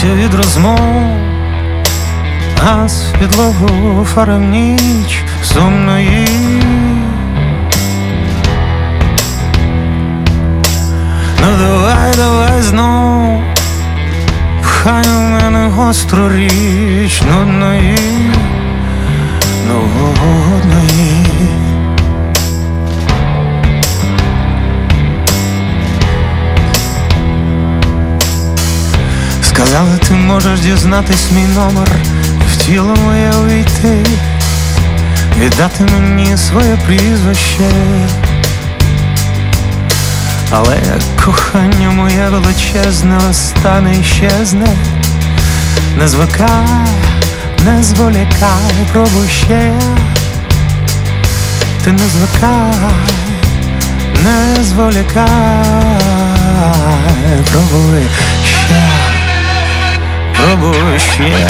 Відволікся від розмов, газ в підлогу, фара в ніч сумної. Ну давай знов, пхай у мене гостру річ нудної, нудної. Сказали, ти можеш дізнатись мій номер, в тіло моє увійти, віддати мені своє прізвище. Але як кохання моє величезне остане і щезне, не звикай, не зволікай, пробуй ще. Ти не звикай, не зволікай, пробуй ще. Пробуй ще.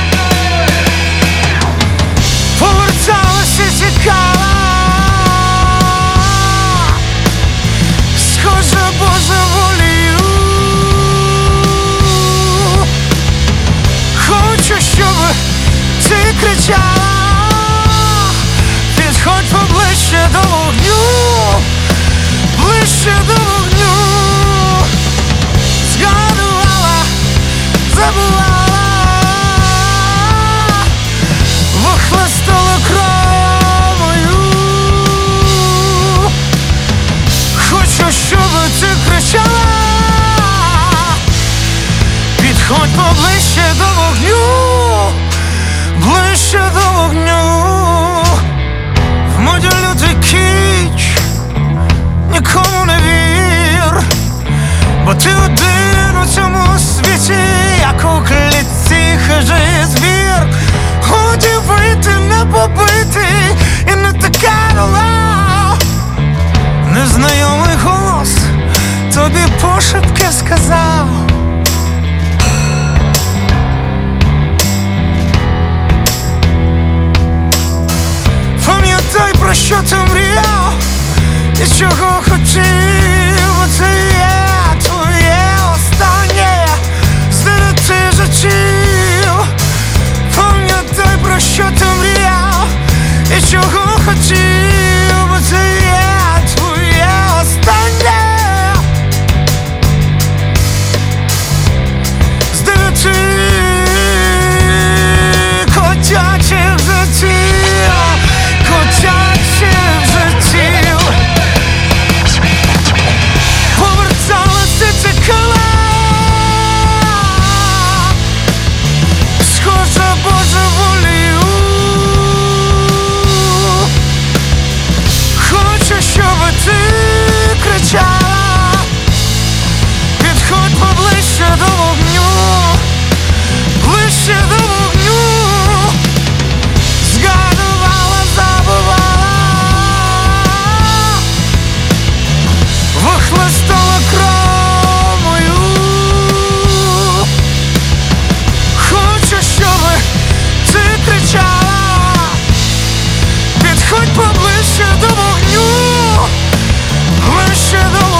Поверталася цікава, схоже божеволію. Хочу, щоб ти кричала, підходь поближче до вогню, ближче до вогню. Згадувала, забувала, вихлестала кров мою. Хочу, щоб ти кричала, підходь поближче до вогню, ближче до вогню. В моді лютий кіч, нікому не вір, бо ти один у цьому світі, як у клітці хижий звір. Годі вийти, не побити, і не така дола. Незнайомий голос тобі пошепки сказав: пам'ятай, про що ти мріяв і чого хотів, бо це є твоє останнє з 9 життів. Пам'ятай, про що ти мріяв і чого хотів, бо це є твоє останнє з 9 котячих життів, котячих життів. Поверталася цікава, схожа божеволію. Хочу, щоб ти кричала, підходь поближче до вогню, ближче до вогню. Згадувала, забувала, вихлестала кров мою. Хочу, щоб ти кричала, підходь поближче до вогню, ближче до вогню.